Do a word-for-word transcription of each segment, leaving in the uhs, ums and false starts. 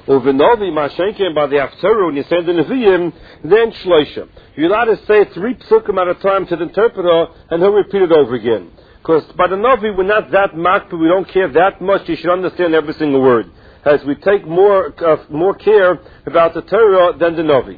Uvenovi Mashenkin by the Haftarah, when you say the Nevi'im, then Shloisha. You're allowed to say three psukim at a time to the interpreter, and he'll repeat it over again. Because by the Navi, we're not that makpid, we don't care that much, you should understand every single word. As we take more uh, more care about the Torah than the Navi.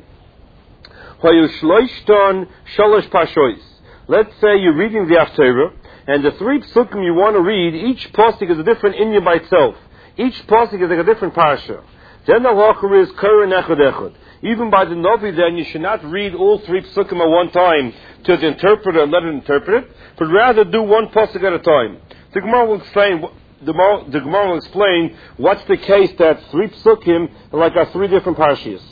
Let's say you're reading the Haftarah, and the three psukim you want to read, each pasuk is a different inyan by itself. Each pasuk is like a different parsha. Then the halacha is karen echad echad. Even by the Navi, then you should not read all three psukim at one time to the interpreter and let it interpret it, but rather do one pasuk at a time. The Gemara will explain. The Gemara will explain what's the case that three psukim are like are three different parshas.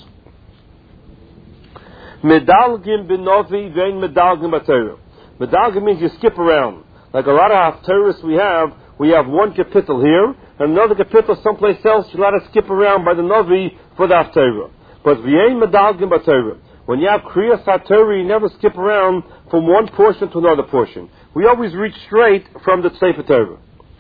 Medalgim b'Navi vein medalgim b'Torah. Medalgim means you skip around. Like a lot of Haftarahs we have, we have one kapitel here, and another kapitel someplace else, you let us skip around by the Navi for the Haftarah. But v'yein medalgim b'Torah. When you have Kriyas HaTorah, you never skip around from one portion to another portion. We always reach straight from the Sefer Torah.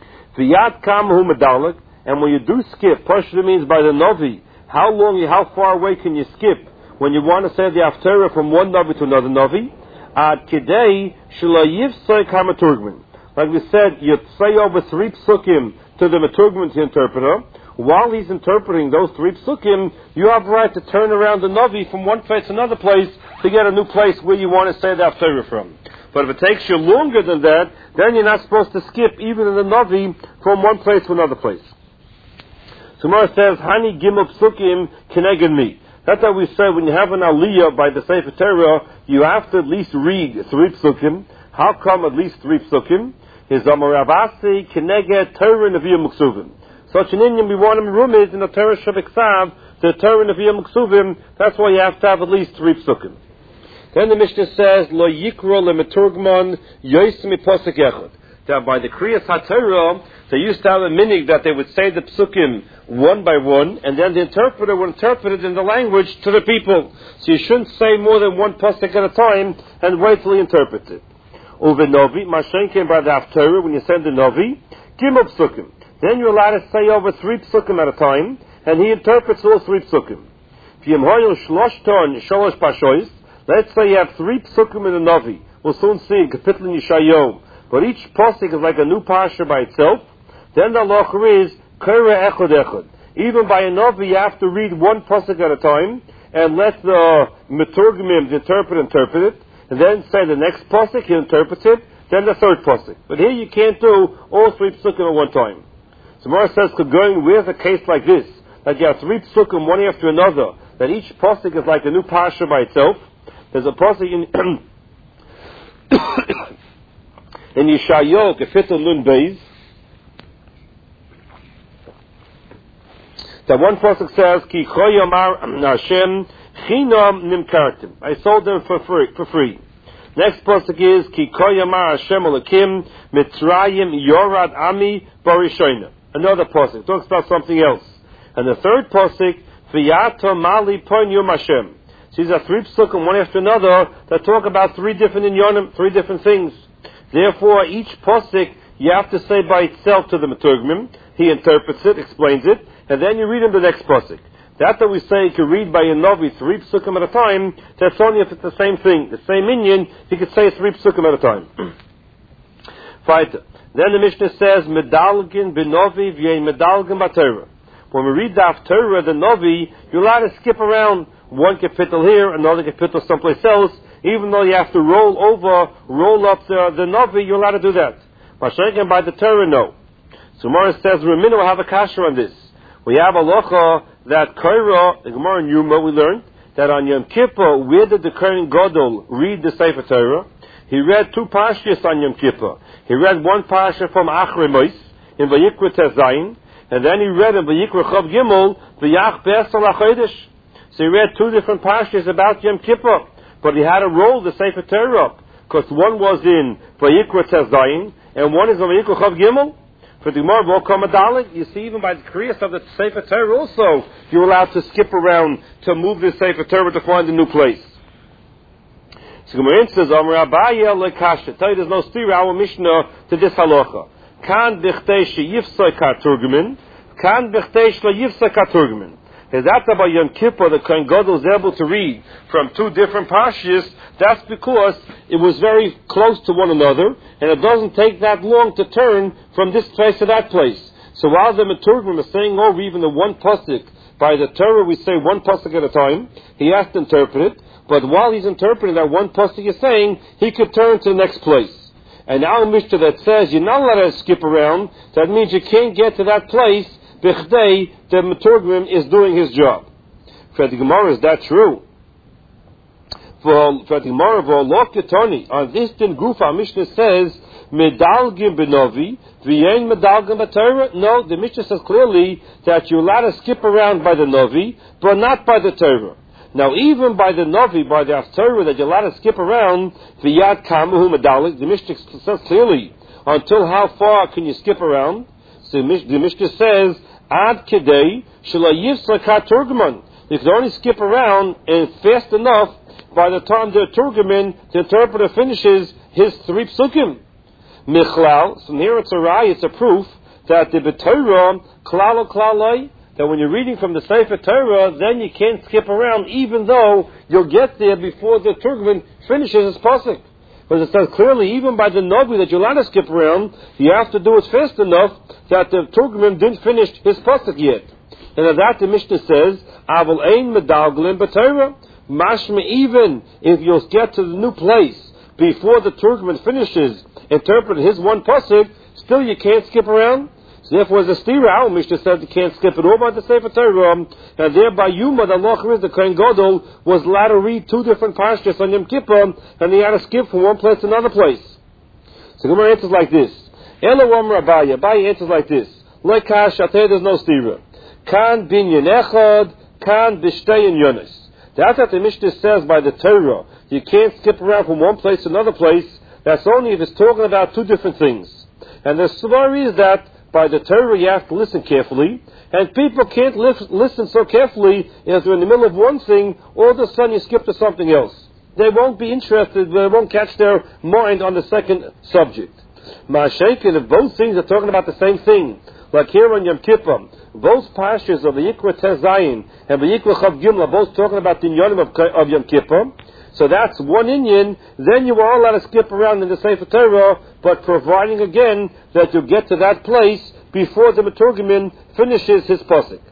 V'yad kamahu medalek, and when you do skip, Pashto means by the Navi, how long, how far away can you skip when you want to say the Haftarah from one Navi to another Navi? Ad kidei shelo yifsek hamaturgman. Like we said, you say over three psukim to the maturgman, the interpreter. While he's interpreting those three psukim, you have the right to turn around the Navi from one place to another place to get a new place where you want to say the Haftarah from. But if it takes you longer than that, then you're not supposed to skip even in the Navi from one place to another place. Tomorrow says, Hani gimel psukim keneged mi. That's how we say when you have an aliyah by the Sefer Torah, you have to at least read three psukim. How come at least three psukim? His Amar Ravasi keneged Torah Nevi'im Muksuvim. Such an inyan we want him rumid in the Torah Shabbat, the Torah Nevi'im Muksuvim. That's why you have to have at least three psukim. Then the Mishnah says, Lo yikro lemeturgman yoismi posek echad. That by the Kriyas HaTorah, they used to have a minig that they would say the psukim one by one, and then the interpreter would interpret it in the language to the people. So you shouldn't say more than one pasuk at a time and wait till he interprets it. Uve Novi, Mashen came by the Haftarah, when you send the Novi, gimel psukim. Then you're allowed to say over three psukim at a time, and he interprets all three psukim. V'yem hoyel shloshton sholosh pashois. Let's say you have three psukim in the Navi. We'll soon see in Kapitel in Yeshayahu. But each pasuk is like a new parsha by itself. Then the halacha is kara echad echad. Even by a Navi, you have to read one pasuk at a time and let the meturgimim, the interpreter, interpret it, and then say the next pasuk, he interprets it, then the third pasuk. But here you can't do all three psukim at one time. So Mara says, going with a case like this, that you have three psukim one after another, that each pasuk is like a new parsha by itself. There's a pasuk in in Yeshayahu, Kapitel Nun Beis, that one pasuk says, Ki choyamar Hashem chinam nimkartim. I sold them for free. For free. Next pasuk is Ki choyamar Hashem Elokim Mitzrayim Yorad Ami Barishoina. Another pasuk talks about something else. And the third pasuk, V'yato Mali Pon Yom Hashem. So these are three psukim, one after another, that talk about three different inyanim, three different things. Therefore, each pasuk you have to say by itself to the Meturgmim. He interprets it, explains it, and then you read him the next pasuk. That that we say you can read by a Navi three psukim at a time, that's only if it's the same thing, the same inyan, you could say three psukim at a time. Fighter. Then the Mishnah says, Medalgin b'Navi v'yein medalgin b'Torah. When we read the Haftarah, the Navi, you're allowed to skip around one kapitel here, another kapitel someplace else, even though you have to roll over, roll up the, the Navi, you're allowed to do that. Mashiach by the Torah, no. So Gemara says, Ramina will have a kasha on this. We have a locha that Kaira, the Gemara in Yuma, we learned that on Yom Kippur, where did the Kohen Gadol read the Sefer Torah? He read two parshas on Yom Kippur. He read one parsha from Achrei Mos in Vayikra Tezayin, and then he read in Vayikra Chav Gimel, V'yach Be'esel HaChodesh. So he read two different parshas about Yom Kippur, but he had to roll the Sefer Torah up, because one was in Vayikra Tezayin, and one is in Vayikra Chav Gimel. For the Gemara, Volkamadalik, you see, even by the Kriyas of the Sefer Torah also, you're allowed to skip around to move the Sefer Torah to find a new place. So Gemara says, Amar Abaya lekasha. Tell you there's no stira our Mishnah to this halacha. Kan b'chtei sheyifsoi katurgumin, kan b'chtei sheyifsoi katurgumin. is that by Yom Kippur the Kohen Gadol was able to read from two different parshas. That's because it was very close to one another, and it doesn't take that long to turn from this place to that place. So while the Meturgim is saying over even the one pasuk, by the Torah we say one pasuk at a time, he has to interpret it, but while he's interpreting that one pasuk he's saying, he could turn to the next place. And our Mishnah that says you're not allowed to skip around, that means you can't get to that place b'chdei the Meturgim is doing his job. For the Gemara, is that true? For, for the Gemara, v'olok ketoni, on this din gufa, Mishnah says, medalgim b'novi, v'yein medalgim b'Torah. No, the Mishnah says clearly that you're allowed to skip around by the novi, but not by the Torah. Now, even by the novi, by the Torah, that you're allowed to skip around, v'yad kamuhu medalik, the Mishnah says clearly, until how far can you skip around? So the Mishnah says, ad kedei shelo yifsek ha-turgeman. You can only skip around and fast enough by the time the turgeman, the interpreter, finishes his three psukim. Michlal, so here it's a raya, it's a proof that the b'Torah klal klalai, that when you're reading from the Sefer Torah, then you can't skip around, even though you'll get there before the turgeman finishes his pasuk. Because it says clearly, even by the Novi that you're allowed to skip around, you have to do it fast enough that the Turgman didn't finish his pasuk yet. And of that the Mishnah says, Aval ein medalglim b'Torah. Mashma, even if you'll get to the new place before the Turgman finishes interpreting his one pasuk, still you can't skip around. So therefore, as a stira, our Mishnah said you can't skip it all by the Sefer Torah, and thereby Yuma, the Loch is the Kohen Gadol, was allowed to read two different parshas on Yom Kippur, and he had to skip from one place to another place. So Gemara answers like this. Elawam Rabaya, Rabaya answers like this. Leikash, I tell you there's no stira. Kan binyan echad, kan b'shtein yonis. That's what the Mishnah says by the Torah. You can't skip around from one place to another place. That's only if it's talking about two different things. And the story is that by the Torah you have to listen carefully, and people can't li- listen so carefully if they're in the middle of one thing, all of a sudden you skip to something else. They won't be interested, they won't catch their mind on the second subject. Ma'ashekin, if both things are talking about the same thing, like here on Yom Kippur, both parshas of the Yikra Tez Zayin and the Yikra Chav Gimel are both talking about the Inyanim of, of Yom Kippur, so that's one Inyan, then you are allowed to skip around in the Sefer Torah, but providing again that you get to that place before the Meturgemin finishes his pasuk.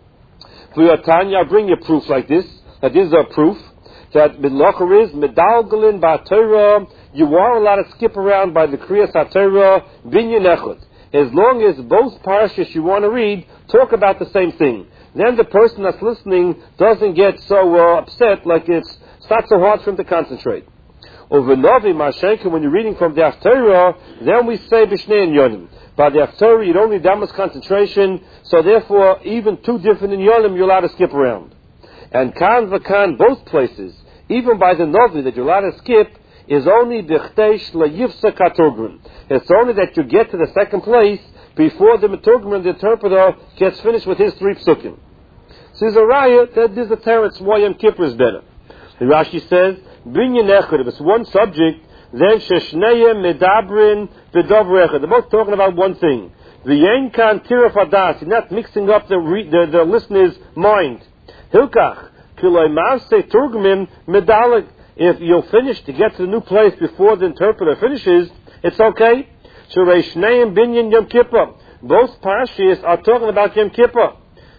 For your Tanya, I'll bring you proof like this, that this is a proof, that Midlocher is, Medalgalin Ba'Torah, you are allowed to skip around by the Kriyas HaTorah, Binyan Echad. As long as both parashas you want to read talk about the same thing. Then the person that's listening doesn't get so uh, upset, like it's, it's not so hard for him to concentrate. Over Novi Mashenka, when you're reading from the Haftarah, then we say Bishnei and Yonim. By the Haftarah, you don't need that much concentration, so therefore, even two different in Yonim, you're allowed to skip around. And Kan Vakan, both places, even by the Novi that you're allowed to skip, is only B'chteish La'yivsa Katurgrim. It's only that you get to the second place before the Meturgrim, the interpreter, gets finished with his three psukim. So there's a raya that there's a teretz why Yom Kippur is better. And Rashi says, Binyan Echad, if it's one subject, then Sheshneya Medabrin V'Dovr Echad. They're both talking about one thing. V'yen kan tiraf adas. You're not mixing up the, re- the, the listener's mind. Hilkach, Kiloi Mavse Turgmim Medalik. If you'll finish to get to the new place before the interpreter finishes, it's okay. Shurei Shneim Binyan Yom Kippur. Both parashas are talking about Yom Kippur.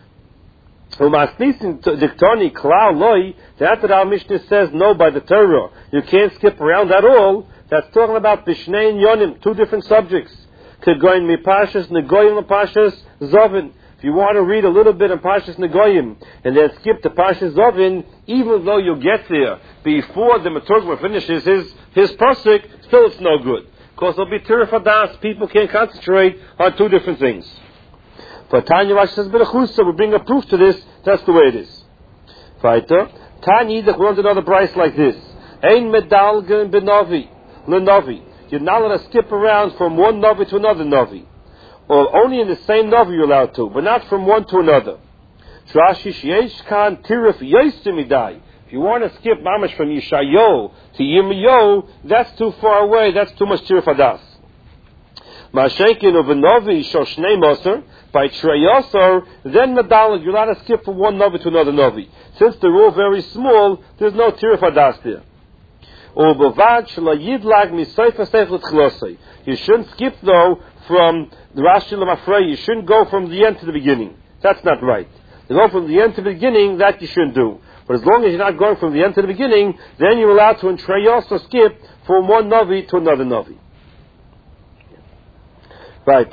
Umasnisin diktoni klau loy. That's what our Mishnah says. No, by the Torah you can't skip around at all. That's talking about Bishnei and Yonim, two different subjects. Kegoyin mi parshas negoyim parshas zovin. If you want to read a little bit in parshas negoyim and then skip to parshas zovin, even though you get there before the Meturgim finishes his his pasuk, still it's no good because there'll be tiraf hadas. People can't concentrate on two different things. But Tanya Rashi says, "B'lechusa, we bring a proof to this. That's the way it is." Weiter, Tanya Yidach learned another price like this: Ein medalgen b'novi l'novi. You're not allowed to skip around from one novi to another novi, or only in the same novi you're allowed to, but not from one to another. Rashi sheyesh kan tiraf yosimidai. If you want to skip mamash from Yishayo to Yirmiyahu, that's too far away. That's too much tiraf hadas. Mashenkin of a Novi Shoshnei Moser, by Treyosar, then Medalig, you're allowed to skip from one Novi to another Novi. Since they're all very small, there's no Tiruf Hadas there. You shouldn't skip though from the Rashi Lamafrei, you shouldn't go from the end to the beginning. That's not right. You go from the end to the beginning, that you shouldn't do. But as long as you're not going from the end to the beginning, then you're allowed to in Treyosar skip from one Novi to another Novi. Right.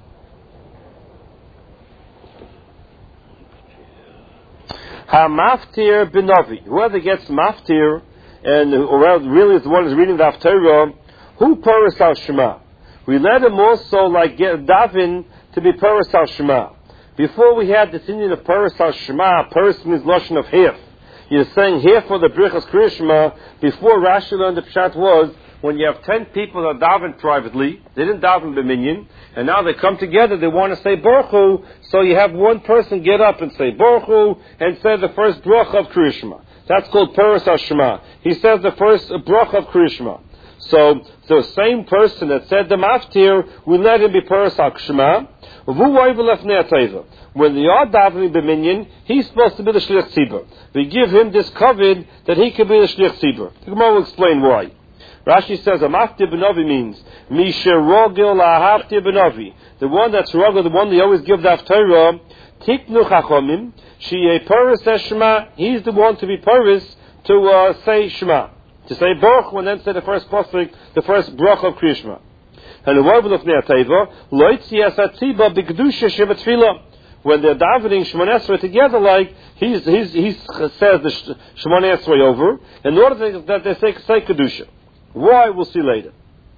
Ha-maftir b'novi. Whoever gets maftir, and or really is the one who's reading the Haftarah, who paras al Shema. We let him also like get Davin to be paras al Shema. Before we had this Indian of paras al Shema, paras means lotion of half. You're saying half for the Brichas Kriya Shema. Before Rashi learned the Pshat was, when you have ten people that daven privately, they didn't daven b'minyan, and now they come together, they want to say Baruch Hu, so you have one person get up and say Baruch Hu, and say the first bracha of Kriya Shema. That's called Paras HaShema. He says the first bracha of Kriya Shema. So, the same person that said the maftir, we let him be Paras HaShema. When they are davening b'minyan, he's supposed to be the Shliach Tzibur. We give him this covet that he can be the Shliach Tzibur. The Gemara will explain why. Rashi says a maftir b'novi means misher rogel lahaftir b'novi. The one that's rogel, the one they always give the haftarah. Tiknu chachomim she paris shema. He's the one to be paris to uh, say shema, to say baruch, and then say the first pasuk, the first bracha of Kriya Shema. And the word of Neateva loitzi asatziba b'kedusha shebatfila. When they're davening Shemona Esrei together, like he's he's he says the Shemona Esrei over in order that they say say kedusha. Why? We'll see later.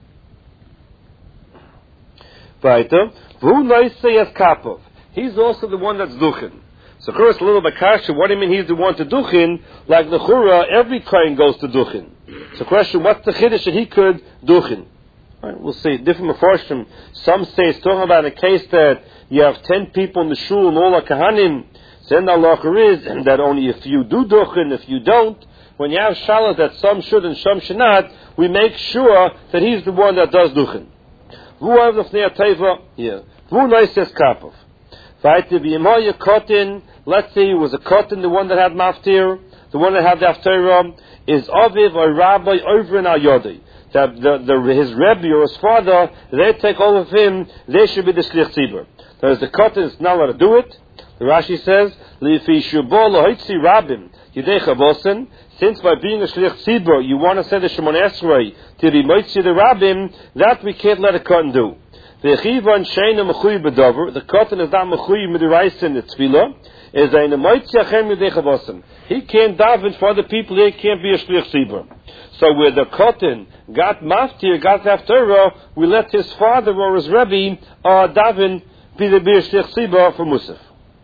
Weiter. Who knows say as kapov? He's also the one that's duchen. So first a little bit kasha. What do you mean he's the one to duchen? Like the chura, every kohen goes to duchen. So question: what's the chiddush that he could duchen? Right, we'll see. Different mafarshim. Some say it's talking about a case that you have ten people in the shul and all are kahanim. Then the halacha is that only if you do duchen, if you don't, when you have shalat that some should and some should not, we make sure that he's the one that does duchen. Who have the fnei teva here? Who knows says kapov? Let's say he was a cotton, the one that had maftir, the one that had the haftarah, is aviv or rabbi over in al yodi. That the, the, his rebbe or his father, they take all of him, they should be the shliach tzibur. Whereas the cotton is not allowed to do it. The Rashi says, Lifi shubol loitzi rabim yidei chavosen. Since by being a shliach tzibur, you want to say the Shemona Esrei to be moitzi the rabbim, that we can't let a cotton do. The chivan sheina mechuy bedover. The cotton is not mechuy midiraisa in the tefillah. Is a moitzi achem yidei chavosen. He can't daven for other people. He can't be a shliach tzibur. So where the cotton got maftir, got haftarah, we let his father or his rebbe uh, daven be the be a shliach tzibur for Musaf.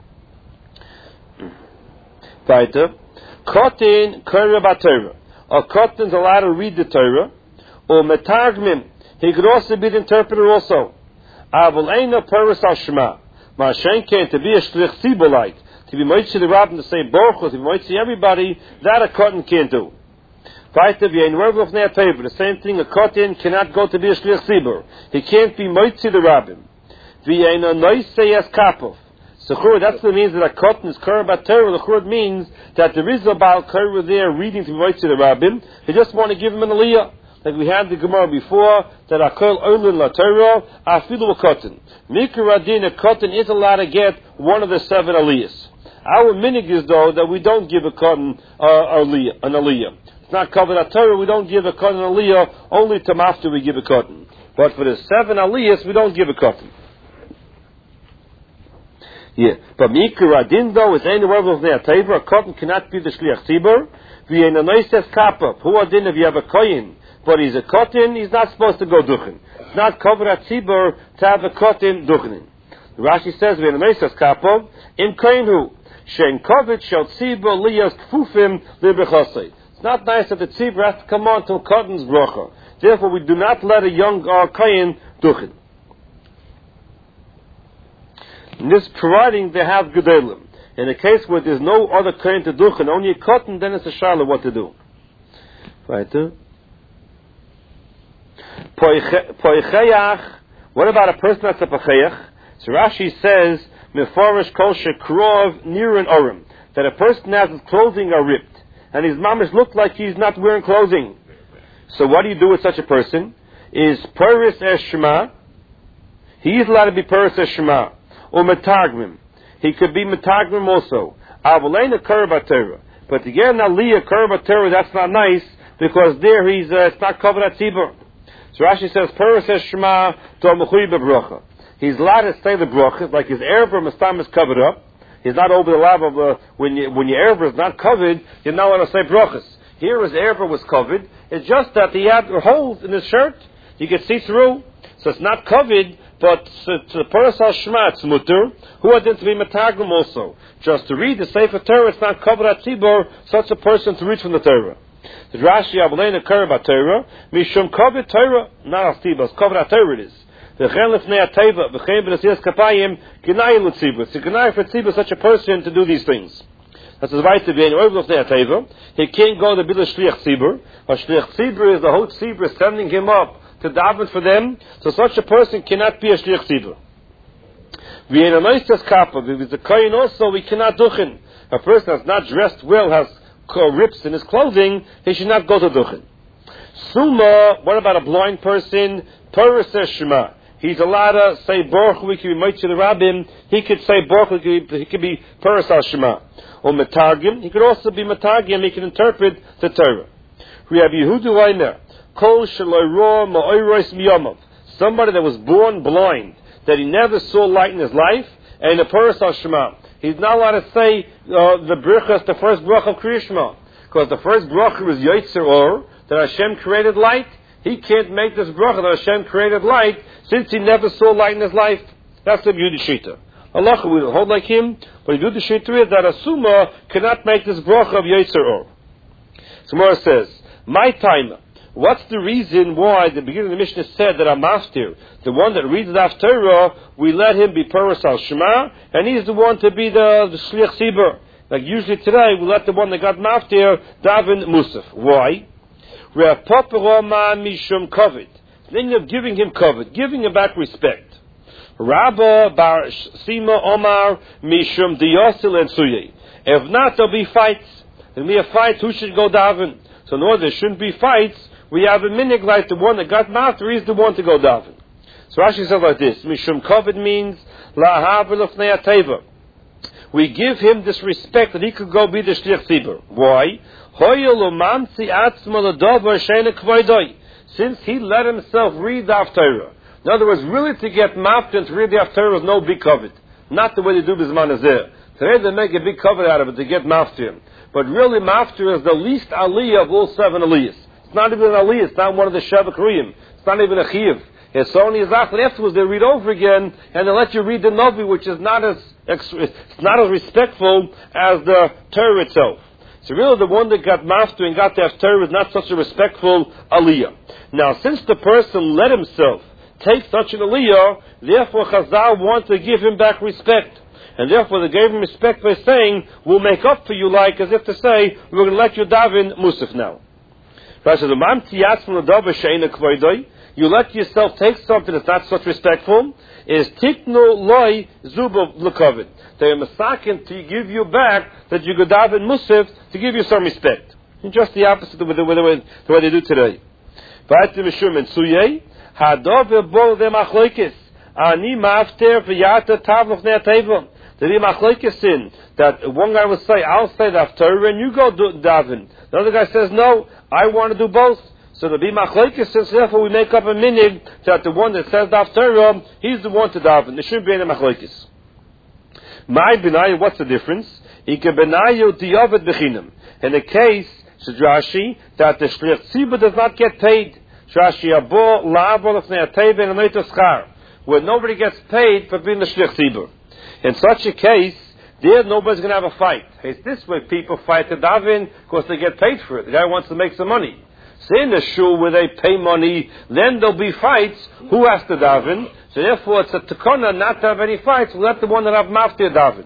Weiter. Cotton kara b'Torah. A cotton's allowed to read the Torah. Or metargmim. He could also be the interpreter also. Avol eino paras al shema. Ma'ashen came to be a shliach tzibur like, to be moitzi the rabbin to say baruch, to be moitzi everybody, that a cotton can't do. Weiter, the same thing, a cotton cannot go to be a shliach tzibur. He can't be moitzi the rabbin. V'yeino noisei as kapov. So that's what it means that a cotton is kara b'Torah. The churd means that there is a Baal Kara there reading to be moitzi the rabbin. They just want to give him an aliyah. Like we had the Gemara before, that akol olin la Torah, afilu a cotton. Mikra adin, a cotton is allowed to get one of the seven aliyahs. Our minig is though that we don't give a cotton uh, aliyah, an aliyah. It's not covered at Torah, we don't give a cotton aliyah, only to after we give a cotton. But for the seven aliyahs, we don't give a cotton. Yeah. But Mikra adin though, is any word of their table, a cotton cannot be the shliach tzibur. V'yein anoises kapap. Who adin if you have a koyin, but he's a cotton, he's not supposed to go duchen. It's not covered at tzibur to have a cotton duchenin. Rashi says, v'yein anoises kapap, im koyin hu, shein kovet shel tzibur liyas kfufim libechosei. It's not nice that the tzibur has to come on to a cotton's bracha. Therefore, we do not let a young uh, koyin duchen. In this providing they have gedolim. In a case where there's no other koyin to duchen, only a cotton, then it's a shala what to do. Right? Poicheach, What about a person that's a pacheach? So Rashi says, Mefarish kol shekrov nirin orim, that a person has his clothing are ripped, and his mamish look like he's not wearing clothing. So what do you do with such a person? Is Paris es Shema? He is allowed to be Paris es Shema. Or Metagmim. He could be Metagmim also. Avalein Kurba Torah. But to get an Aliyah Kurba Torah, that's not nice, because there he's, uh, it's not covered at Tzibur. So Rashi says, Paris es Shema to Mechuy bebracha. He's allowed to say the brachas, like his erber Mastam is covered up. He's not over the lab of, uh, when, you, when your erber is not covered, you're not allowed to say brachas. Here his erber was covered. It's just that he had holes in his shirt. You could see through. So it's not covered, but to, to the Paras al-Shema, it's mutter. Who had to be Metaglim also? Just to read the Sefer Torah, it's not covered at Tzibur, such a person to read from the Torah. The Rashi Ablein Kurba at Torah, Mishum covered Torah, not at Tzibur, it's covered at Torah it is. The Chen Lefnei HaTeva, the Chen B'Nasiyas Kapayim, Ginai L'Tzibur. It's a Ginai for Tzibur, such a person to do these things. That's his right to be in Oiv Lefnei HaTeva. He can't go to be the Shliach Tzibur. A Shliach Tzibur is the whole Tzibur sending him up to daven for them, so such a person cannot be a Shliach Tzibur. We in a Noistas Kappa, with the Kohen also, we cannot duchen. A person that's not dressed well, has rips in his clothing, he should not go to duchen. Suma, what about a blind person? Torah says Shema. He's allowed to say Baruch, we can be Moitzi the Rabbim, he could say Baruch, he could be, he could be Paras al-Shema. Or Metagim, he could also be Metagim, he can interpret the Torah. We have Yehudu Reimer, Kol Shaloi Ro Ma'oirois Miyamav. Somebody that was born blind, that he never saw light in his life, and the Paras al-Shema. He's not allowed to say uh, the Birchas, the first bracha of Kriyishma. Because the first bracha was Yotzer Or, that Hashem created light. He can't make this bracha that Hashem created light, since he never saw light in his life. That's the Yehudi Shita. Allah will hold like him, but the Yehudi Shita is that a Summa cannot make this bracha of Yotzer Or. Samara says, my time. What's the reason why the beginning of the Mishnah said that a maftir, the one that reads the Torah, we let him be Paras al-Shema, and he's the one to be the, the Shliach Tzibur. Like usually today, we let the one that got maftir daven Musaf. Why? Rav Poperoma mishum kovid. Then you're giving him kovid, giving him back respect. Rabba bar Sima Omar mishum diyosil and suyei. If not, there'll be fights. There'll be a fight. Who should go daven? So in order there shouldn't be fights, we have a minig like the one that got maftir is the one to go daven. So Rashi says like this: Mishum kovid means lahav l'fnei hateva. We give him this respect that he could go be the shliach tzibur. Why? Since he let himself read the Haftarah. In other words, really to get maftir and to read the Haftarah is no big kovid. Not the way they do Bisman Azeh. Today they make a big kovid out of it to get maftir. But really maftir is the least aliyah of all seven aliyahs. It's not even an aliyah. It's not one of the Sheva Kriyim. It's not even a chiyuv. It's only as after afterwards they read over again and they let you read the Navi, which is not as it's not as respectful as the Torah itself. So really the one that got maftir and got the Haftarah is not such a respectful aliyah. Now since the person let himself take such an aliyah, therefore Chazal want to give him back respect. And therefore they gave him respect by saying, we'll make up for you, like as if to say, we're going to let you daven Musaf now. You let yourself take something that's not such respectful, is tiknu loy zubav l'kovid. They are masakin to give you back that you go daven Musaf to give you some respect. And just the opposite of the way, the way, the way they do today. Ani mafter v'yata tav l'fnei hateva. The machlokes in that one guy will say, I'll say the Haftarah and you go do daven. The other guy says, no, I want to do both. So the machlokes says, therefore we make up a minig that the one that says the Haftarah, he's the one to daven. There shouldn't be any machlokes. My benayu, what's the difference? Ike benayu diyavet bechinam. In the case, says Rashi, that the shliach tzibur does not get paid. Rashi abo la'avo l'fnei hateva and anoito schar, where nobody gets paid for being the shliach tzibur. In such a case, there nobody's going to have a fight. It's this way people fight to daven because they get paid for it. The guy wants to make some money. So in the shul where they pay money, then there'll be fights. Who has to daven? So therefore it's a takana not to have any fights. Let the one that have maftir daven.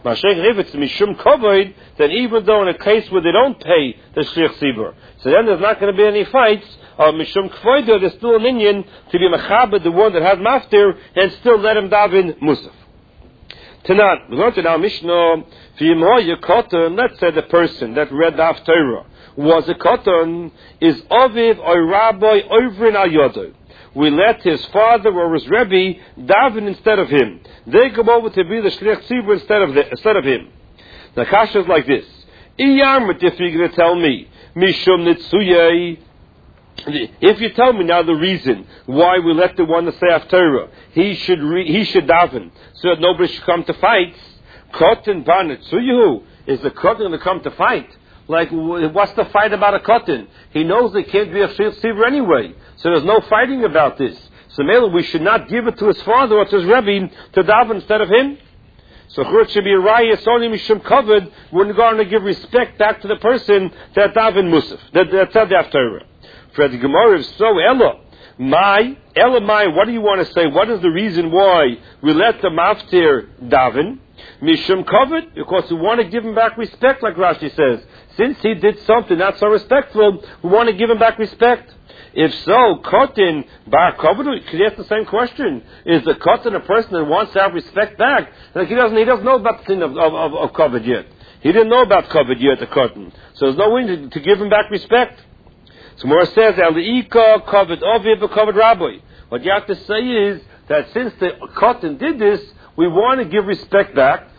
If it's mishum kavod, then even though in a case where they don't pay the shliach tzibur, so then there's not going to be any fights. Or mishum kavod, there's still an Indian to be mechabed, the one that has maftir, and still let him daven musaf. Tonight, we're going to now Mishnah. Let's say the person that read the Haftarah was a katan, is aviv or rabbi ovrin al yodo. We let his father or his rebbe daven instead of him. They come over to be the shliach tzibur instead of the, instead of him. The kasha is like this: Iyarmut, if you're going to tell me mishum nitzuyei. If you tell me now the reason why we let the one to say Haftarah, he should re, he should daven so that nobody should come to fight. Katan banitzuyu, is the katan going to come to fight? Like, what's the fight about a katan? He knows there can't be a shliach tzibur anyway, so there's no fighting about this. So maybe we should not give it to his father or to his rebbe to daven instead of him. So it should be a raya. It's only mishum kavod. We're going to give respect back to the person that daven musaf, that that said the Haftarah. For the Gemara is so Ella. My, Ella my, what do you want to say? What is the reason why we let the maftir daven? Mishum kavod, because we want to give him back respect, like Rashi says. Since he did something not so respectful, we want to give him back respect. If so, Kotin, Bar Kavod, could you ask the same question? Is the Kotin a person that wants to have respect back? Like he doesn't, he doesn't know about the thing of, of, of, of Kavod yet. He didn't know about Kavod yet, the Kotin. So there's no way to, to give him back respect. So Mora says, Al-Ika Kavod Oviv Kavod Rabbi. What you have to say is that since the Kotin did this, we want to give respect back.